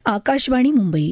आकाशवाणी मुंबई.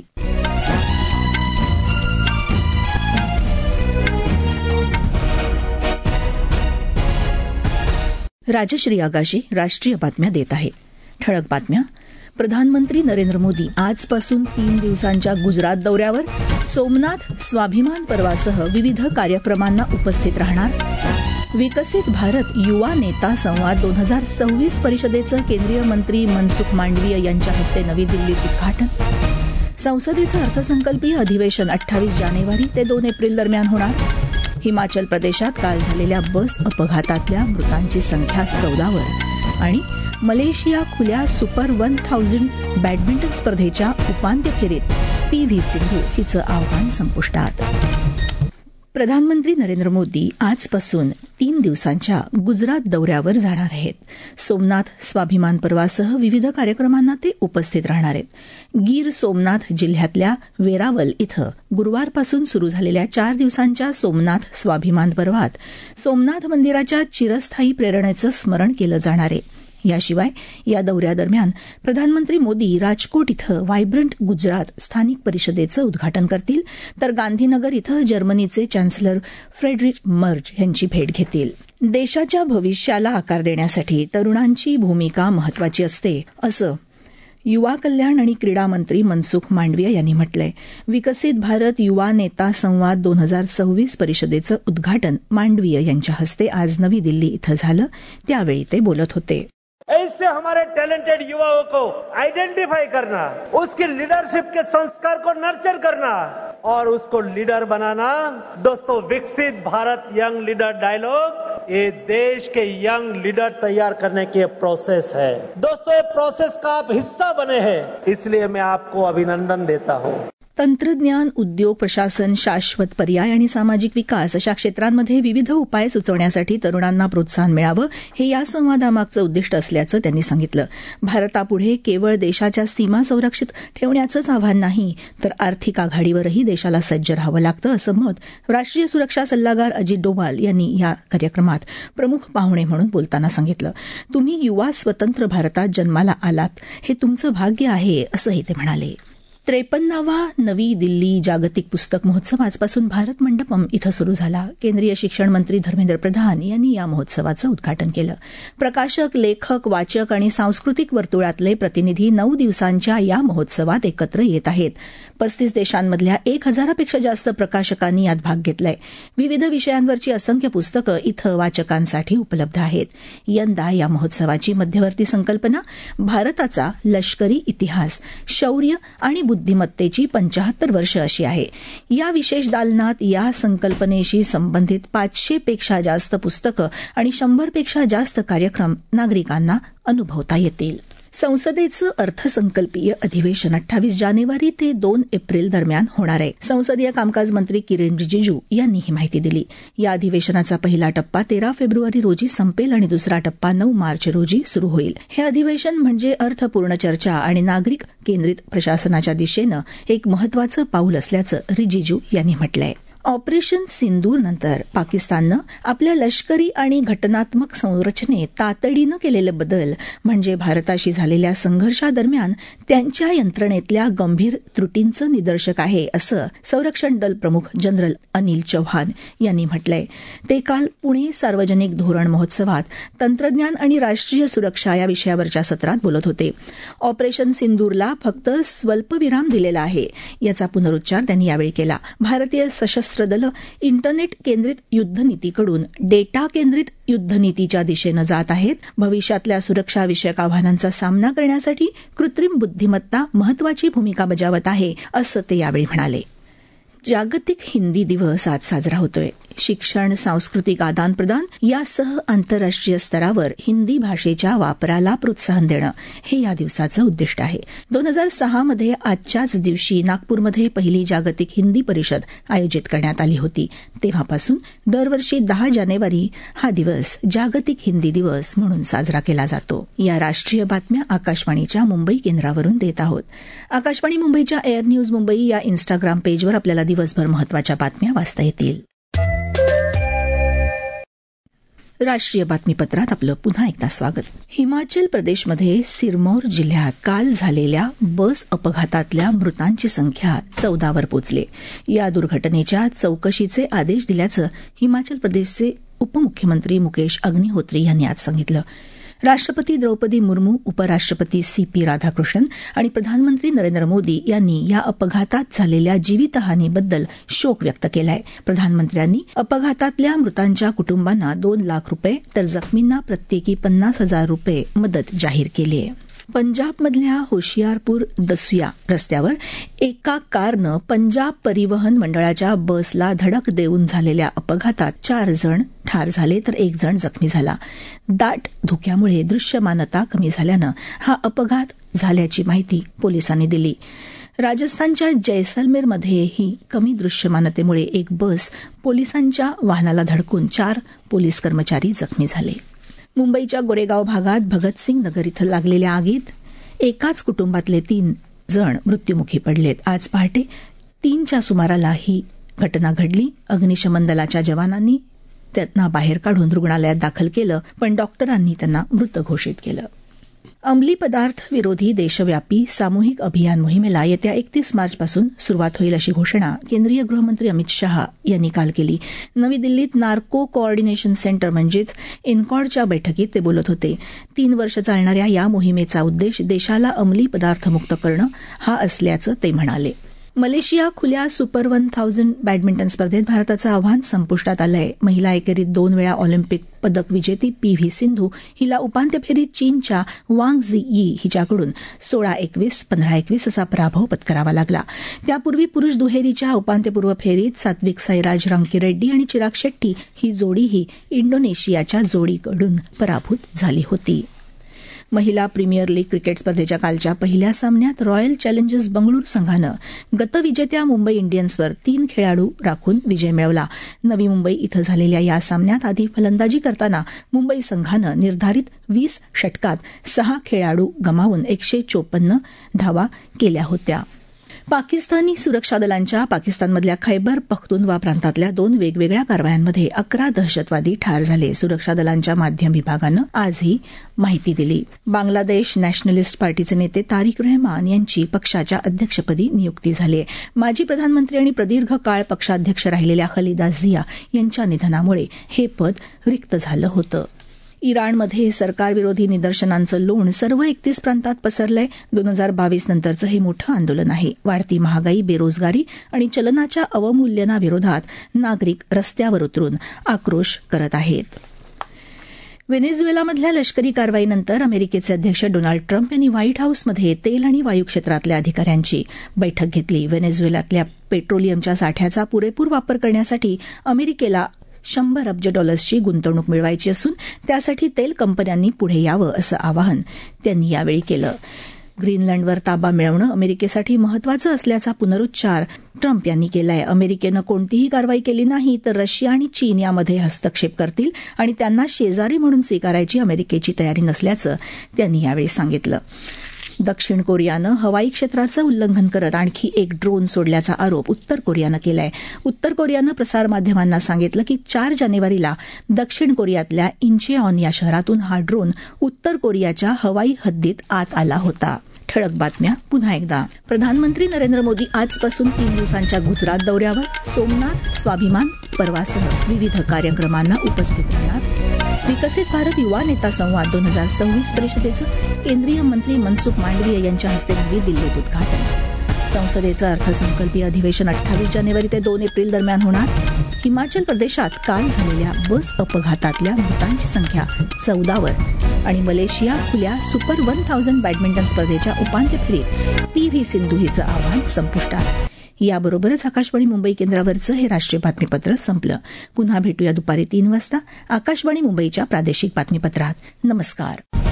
राजश्री आगाशे राष्ट्रीय बातम्या देत आहे. ठळक बातम्या. प्रधानमंत्री नरेंद्र मोदी आजपासून 3 दिवसांच्या गुजरात दौऱ्यावर सोमनाथ स्वाभिमान पर्वासह विविध कार्यक्रमांना उपस्थित राहणार. विकसित भारत युवा नेता संवाद 2026 परिषदेचं केंद्रीय मंत्री मनसुख मांडवीय यांच्या हस्ते नवी दिल्लीत उद्घाटन. संसदेचं अर्थसंकल्पीय अधिवेशन 28 जानेवारी ते 2 एप्रिल दरम्यान होणार. हिमाचल प्रदेशात काल झालेल्या बस अपघातातल्या मृतांची संख्या 14 वर. आणि मलेशिया खुल्या सुपर 1000 बॅडमिंटन स्पर्धेच्या उपांत्य फेरीत PV सिंधू हिचं आव्हान संपुष्टात. प्रधानमंत्री नरेंद्र मोदी आजपासून 3 दिवसांच्या गुजरात दौऱ्यावर जाणार आहेत. सोमनाथ स्वाभिमान पर्वासह विविध कार्यक्रमांना ते उपस्थित राहणार आहेत. गीर सोमनाथ जिल्ह्यातल्या वेरावल इथं गुरुवारपासून सुरू झालेल्या 4 दिवसांच्या सोमनाथ स्वाभिमान पर्वात सोमनाथ मंदिराच्या चिरस्थायी प्रेरणेचं स्मरण केलं जाणार आहे. याशिवाय या दौऱ्यादरम्यान प्रधानमंत्री मोदी राजकोट इथं व्हायब्रंट गुजरात स्थानिक परिषदेचं उद्घाटन करतील, तर गांधीनगर इथं जर्मनीचे चान्सलर फ्रेडरिच मर्ज यांची भेट घेतील. देशाच्या भविष्याला आकार देण्यासाठी तरुणांची भूमिका महत्वाची असते, असं युवा कल्याण आणि क्रीडा मंत्री मनसुख मांडवीय यांनी म्हटलंय. विकसित भारत युवा नेता संवाद 2026 परिषदेचं उद्घाटन मांडवीय यांच्या हस्ते आज नवी दिल्ली इथं झालं. त्यावेळी ते बोलत होते. ऐसे हमारे टैलेंटेड युवाओं को आइडेंटिफाई करना, उसकी लीडरशिप के संस्कार को नर्चर करना और उसको लीडर बनाना. दोस्तों, विकसित भारत यंग लीडर डायलॉग ये देश के यंग लीडर तैयार करने की प्रोसेस है. दोस्तों, ये प्रोसेस का आप हिस्सा बने हैं, इसलिए मैं आपको अभिनंदन देता हूं. तंत्रज्ञान, उद्योग, प्रशासन, शाश्वत पर्याय आणि सामाजिक विकास अशा क्षेत्रांमध्ये विविध उपाय सुचवण्यासाठी तरुणांना प्रोत्साहन मिळावं हे या संवादामागचं उद्दिष्ट असल्याचं त्यांनी सांगितलं. भारतापुढे केवळ देशाच्या सीमा संरक्षित ठेवण्याचंच आव्हान नाही, तर आर्थिक आघाडीवरही देशाला सज्ज राहावं लागतं, असं मत राष्ट्रीय सुरक्षा सल्लागार अजित डोवाल यांनी या कार्यक्रमात प्रमुख पाहुणे म्हणून बोलताना सांगितलं. तुम्ही युवा स्वतंत्र भारतात जन्माला आलात, हे तुमचं भाग्य आहे, असंही ते म्हणाले. 53वा नवी दिल्ली जागतिक पुस्तक महोत्सव आजपासून भारत मंडपम इथं सुरू झाला. केंद्रीय शिक्षण मंत्री धर्मेंद्र प्रधान यांनी या महोत्सवाचं उद्घाटन केलं. प्रकाशक, लेखक, वाचक आणि सांस्कृतिक वर्तुळातले प्रतिनिधी 9 दिवसांच्या या महोत्सवात एकत्र येत आहेत. 35 देशांमधल्या 1000पेक्षा जास्त प्रकाशकांनी यात भाग घेतलाय. विविध विषयांवरची असंख्य पुस्तकं इथं वाचकांसाठी उपलब्ध आहेत. यंदा या महोत्सवाची मध्यवर्ती संकल्पना भारताचा लष्करी इतिहास, शौर्य आणि बुद्धिमत्तेची 75 वर्ष अशी आहे. या विशेष दालनात या संकल्पनेशी संबंधित 500पेक्षा जास्त पुस्तकं आणि 100पेक्षा जास्त कार्यक्रम नागरिकांना अनुभवता येतील. संसदेचं अर्थसंकल्पीय अधिवेशन 28 जानेवारी ते 2 एप्रिल दरम्यान होणार आहे. संसदीय कामकाज मंत्री किरेन रिजिजू यांनी ही माहिती दिली. या अधिवेशनाचा पहिला टप्पा 13 फेब्रुवारी रोजी संपेल आणि दुसरा टप्पा 9 मार्च रोजी सुरू होईल. हे अधिवेशन म्हणजे अर्थपूर्ण चर्चा आणि नागरिक केंद्रित प्रशासनाच्या दिशेनं एक महत्वाचं पाऊल असल्याचं रिजिजू यांनी म्हटलंय. ऑपरेशन सिंदूर नंतर पाकिस्ताननं आपल्या लष्करी आणि घटनात्मक संरचनेत तातडीनं केलेले बदल म्हणजे भारताशी झालेल्या संघर्षादरम्यान त्यांच्या यंत्रणेतल्या गंभीर त्रुटींचं निदर्शक आहे, असं संरक्षण दल प्रमुख जनरल अनिल चौहान यांनी म्हटलंय. ते काल पुणे सार्वजनिक धोरण महोत्सवात तंत्रज्ञान आणि राष्ट्रीय सुरक्षा या विषयावरच्या सत्रात बोलत होते. ऑपरेशन सिंदूरला फक्त स्वल्पविराम दिलेला आहे, याचा पुनरुच्चार त्यांनी यावेळी केला. भारतीय सशस्त्र दलं इंटरनेट केंद्रित युद्धनीतीकडून डेटा केंद्रित युद्धनीतीच्या दिशेनं जात आहेत. भविष्यातल्या सुरक्षाविषयक आव्हानांचा सामना करण्यासाठी कृत्रिम बुद्धिमत्ता महत्वाची भूमिका बजावत आहे, असं ते यावेळी म्हणाले. जागतिक हिंदी दिवस आज साजरा होतोय. शिक्षण, सांस्कृतिक आदानप्रदान यासह आंतरराष्ट्रीय स्तरावर हिंदी भाषेच्या वापराला प्रोत्साहन देणं हे या दिवसाचं उद्दिष्ट आहे. 2006 मध्ये आजच्याच दिवशी नागपूरमध्ये पहिली जागतिक हिंदी परिषद आयोजित करण्यात आली होती. तेव्हापासून दरवर्षी 10 जानेवारी हा दिवस जागतिक हिंदी दिवस म्हणून साजरा केला जातो. या राष्ट्रीय बातम्या आकाशवाणीच्या मुंबई केंद्रावरून देत आहोत. आकाशवाणी मुंबईच्या एअर न्यूज मुंबई या इन्स्टाग्राम पेजवर आपल्याला दिवसभर महत्वाच्या बातम्या वाचता येतील. राष्ट्रीय बातमीपत्रात आपलं पुन्हा एकदा स्वागत. हिमाचल प्रदेशमध्ये सिरमौर जिल्ह्यात काल झालेल्या बस अपघातातल्या मृतांची संख्या 14वर पोहोचली. या दुर्घटनेच्या चौकशीचे आदेश दिल्याचं हिमाचल प्रदेशचे उपमुख्यमंत्री मुकेश अग्निहोत्री यांनी आज सांगितलं. राष्ट्रपती द्रौपदी मुर्मू, उपराष्ट्रपती CP राधाकृष्णन आणि प्रधानमंत्री नरेंद्र मोदी यांनी या अपघातात झालेल्या जीवितहानीबद्दल शोक व्यक्त केलाय. प्रधानमंत्र्यांनी अपघातातल्या मृतांच्या कुटुंबांना 2 लाख रुपये तर जखमींना प्रत्येकी 50,000 रुपये मदत जाहीर केली आहे. पंजाबमधल्या होशियारपूर दसुया रस्त्यावर एका कारनं पंजाब परिवहन मंडळाच्या बसला धडक देऊन झालेल्या अपघातात 4 जण ठार झाले तर 1 जण जखमी झाला. दाट धुक्यामुळे दृश्यमानता कमी झाल्यानं हा अपघात झाल्याची माहिती पोलिसांनी दिली. राजस्थानच्या जैसलमेरमध्येही कमी दृश्यमानतेमुळे एक बस पोलिसांच्या वाहनाला धडकून 4 पोलीस कर्मचारी जखमी झाले. मुंबईच्या गोरेगाव भागात भगतसिंग नगर इथं लागलेल्या आगीत एकाच कुटुंबातले 3 जण मृत्युमुखी पडलेत. आज पहाटे 3च्या सुमाराला ही घटना घडली. अग्निशमन दलाच्या जवानांनी त्यांना बाहेर काढून रुग्णालयात दाखल केलं, पण डॉक्टरांनी त्यांना मृत घोषित केलं. अंमली पदार्थ विरोधी देशव्यापी सामूहिक अभियान मोहिमेला येत्या 31 मार्चपासून सुरुवात होईल अशी घोषणा केंद्रीय गृहमंत्री अमित शहा यांनी काल केली. नवी दिल्लीत नार्को कोऑर्डिनेशन सेंटर म्हणजेच एनकॉडच्या बैठकीत ते बोलत होते. 3 वर्ष चालणाऱ्या या मोहिमेचा उद्देश देशाला अंमली पदार्थमुक्त करणं हा असल्याचं ते म्हणाले. मलेशिया खुल्या सुपर 1000 बॅडमिंटन स्पर्धेत भारताचं आव्हान संपुष्टात आलंय. महिला एकेरीत 2 वेळा ऑलिम्पिक पदक विजेती PV सिंधू हिला उपांत्य फेरीत चीनच्या वांग झियी हिच्याकडून 16-21, 15-21 असा पराभव पत्करावा लागला. त्यापूर्वी पुरुष दुहेरीच्या उपांत्यपूर्व फेरीत सात्विक साईराज रांकीरेड्डी आणि चिराग शेट्टी ही जोडीही इंडोनेशियाच्या जोडीकडून पराभूत झाली होती. महिला प्रीमियर लीग क्रिकेट स्पर्धेच्या कालच्या पहिल्या सामन्यात रॉयल चॅलेंजर्स बंगळूर संघानं गतविजेत्या मुंबई इंडियन्सवर 3 खेळाडू राखून विजय मिळवला. नवी मुंबई इथं झालेल्या या सामन्यात आधी फलंदाजी करताना मुंबई संघानं निर्धारित 20 षटकात 6 खेळाडू गमावून 154 धावा केल्या होत्या. पाकिस्तानी सुरक्षा दलांच्या पाकिस्तानमधल्या खैबर पख्तूनवा प्रांतातल्या 2 वेगवेगळ्या कारवायांमध्ये 11 दहशतवादी ठार झाले. सुरक्षा दलांच्या माध्यम विभागानं आज ही माहिती दिली. बांगलादेश नॅशनलिस्ट पार्टीचे नेते तारिक रहमान यांची पक्षाच्या अध्यक्षपदी नियुक्ती झाली आहे. माजी प्रधानमंत्री आणि प्रदीर्घ काळ पक्षाध्यक्ष राहिलेल्या खलिदा झिया यांच्या निधनामुळे हे पद रिक्त झालं होतं. इराणमध्ये सरकारविरोधी निदर्शनांचं लोण सर्व 31 प्रांतात पसरलंय. 2022 नंतरचं हे मोठं आंदोलन आहे. वाढती महागाई, बेरोजगारी आणि चलनाच्या अवमूल्यनाविरोधात नागरिक रस्त्यावर उतरून आक्रोश करत आहेत. व्हेनेझुएलामधल्या लष्करी कारवाईनंतर अमेरिकेचे अध्यक्ष डोनाल्ड ट्रम्प यांनी व्हाईट हाऊसमध्ये तेल आणि वायू क्षेत्रातल्या अधिकाऱ्यांची बैठक घेतली. व्हेनेझुएलातल्या पेट्रोलियमच्या साठ्याचा पुरेपूर वापर करण्यासाठी अमेरिकेला $100 अब्ज गुंतवणूक मिळवायची असून त्यासाठी तेल कंपन्यांनी पुढे यावं असं आवाहन त्यांनी यावेळी केलं. ग्रीनलँडवर ताबा मिळवणं अमेरिकेसाठी महत्वाचं असल्याचा पुनरुच्चार ट्रम्प यांनी केलाय. अमेरिकेनं कोणतीही कारवाई केली नाही तर रशिया आणि चीन यामध्ये हस्तक्षेप करतील आणि त्यांना शेजारी म्हणून स्वीकारायची अमेरिकेची तयारी नसल्याचं त्यांनी यावेळी सांगितलं. दक्षिण कोरियानं हवाई क्षेत्राचं उल्लंघन करत आणखी एक ड्रोन सोडल्याचा आरोप उत्तर कोरियानं केलाय. उत्तर कोरियानं प्रसारमाध्यमांना सांगितलं की 4 जानेवारीला दक्षिण कोरियातल्या इंचेऑन या शहरातून हा ड्रोन उत्तर कोरियाच्या हवाई हद्दीत आत आला होता. ठळक बातम्या पुन्हा एकदा. प्रधानमंत्री नरेंद्र मोदी आजपासून 3 दिवसांच्या गुजरात दौऱ्यावर. सोमनाथ, स्वाभिमान पर्वासह विविध कार्यक्रमांना उपस्थित राहणार. विकसित भारत युवा नेता संवाद 2026 परिषदेचं केंद्रीय मंत्री मनसुख मांडवीय यांच्या हस्ते नवी दिल्लीत उद्घाटन. संसदेचं अर्थसंकल्पीय अधिवेशन 28 जानेवारी ते 2 एप्रिल दरम्यान होणार. हिमाचल प्रदेशात काल झालेल्या बस अपघातातल्या मृतांची संख्या 14वर आणि मलेशिया खुल्या सुपर 1000 बॅडमिंटन स्पर्धेच्या उपांत्य फेरीत PV सिंधू हिचं आव्हान संपुष्टात. याबरोबरच आकाशवाणी मुंबई केंद्रावरचं हे राष्ट्रीय बातमीपत्र संपलं. पुन्हा भेटूया दुपारी 3 वाजता आकाशवाणी मुंबईच्या प्रादेशिक बातमीपत्रात. नमस्कार.